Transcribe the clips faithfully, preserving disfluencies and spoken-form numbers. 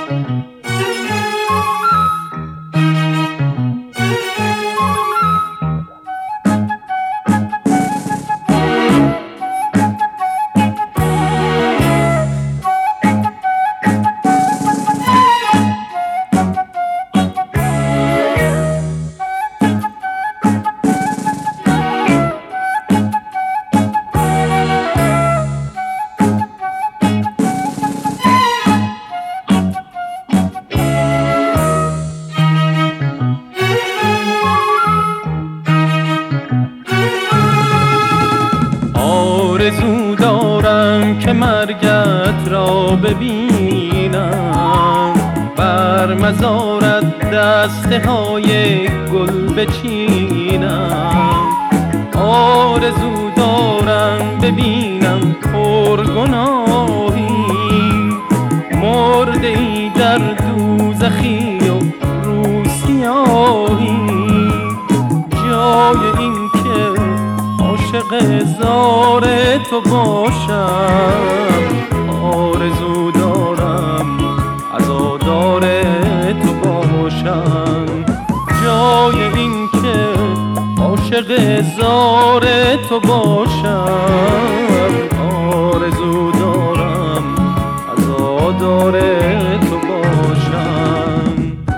آرزو دارم که مرگت را ببینم، بر مزارت دسته های گل بچینم. آرزو دارم ببینم پرگناهی، مرده ای در دوزخی و روسیاهی. جای این که عاشق زار تو باشم، آرزو دارم عزادار تو باشم. جای این که عاشق زار تو باشم، آرزو دارم عزادار تو باشم.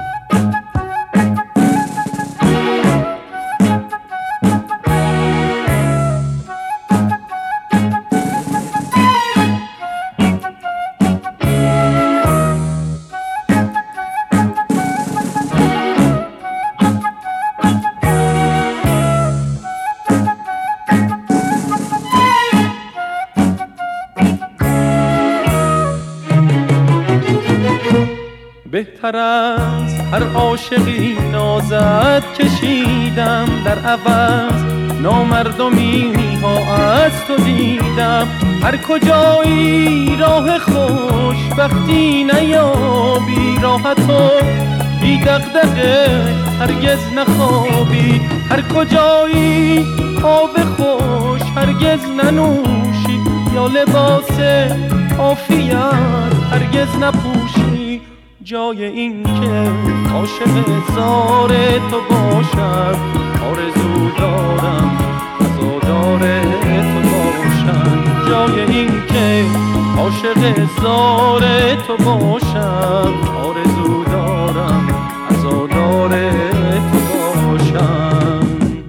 بهتر از هر عاشقی نازت کشیدم، در عوض نامردمی ها از تو دیدم. هر کجایی راه خوشبختی نیابی، راحت و بی دغدغه هرگز نخوابی. هر کجایی آب خوش هرگز ننوشی، یا لباس عافیت هرگز نپوشی. جای این که عاشق زار تو باشم، آرزو دارم عزادار تو باشم. جای این که عاشق زار تو باشم، آرزو دارم عزادار تو باشم.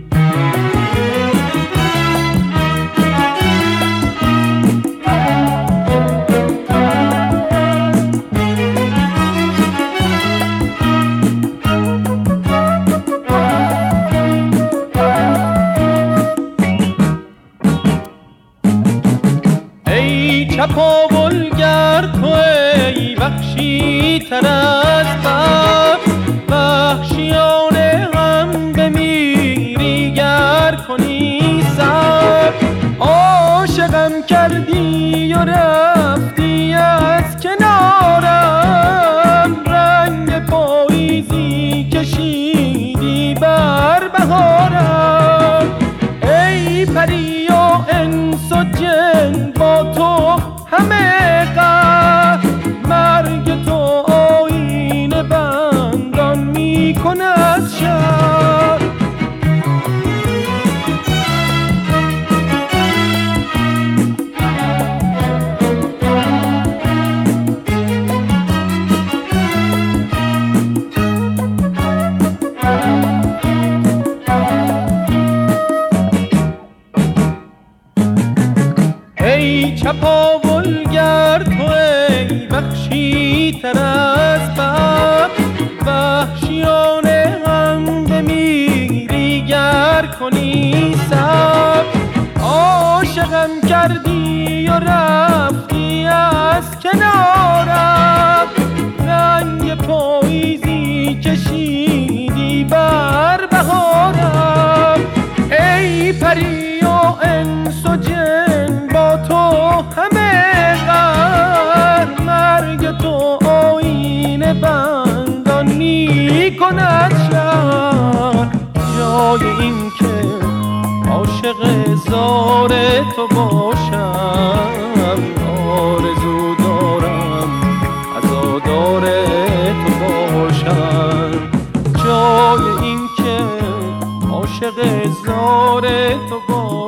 چپاولگر تو ای وحشی تر از بر، وحشیانه هم بمیری گر کنی سر. عاشقم کردی و رفتی از کنارم، رنگ پاییزی کشیدی بر بهارم. ای پری و انس و جن با تو همه قهر، مرگ تو آیین بندان می کند شهر. ای چپاولگر تو ای وحشی تر از بر، وحشیانه هم بمیری گر کنی سر. عاشقم کردی و رفتی از کنارم، رنگ پاییزی کشیدی بر بهارم. ای پری و انس و جن با تو همه غر، مرگ تو آیین بندان می کند شهر. جای این که عاشق زار تو باشم، آرزو دارم عزادار دار تو باشم، جای این که عاشق زار تو باشم.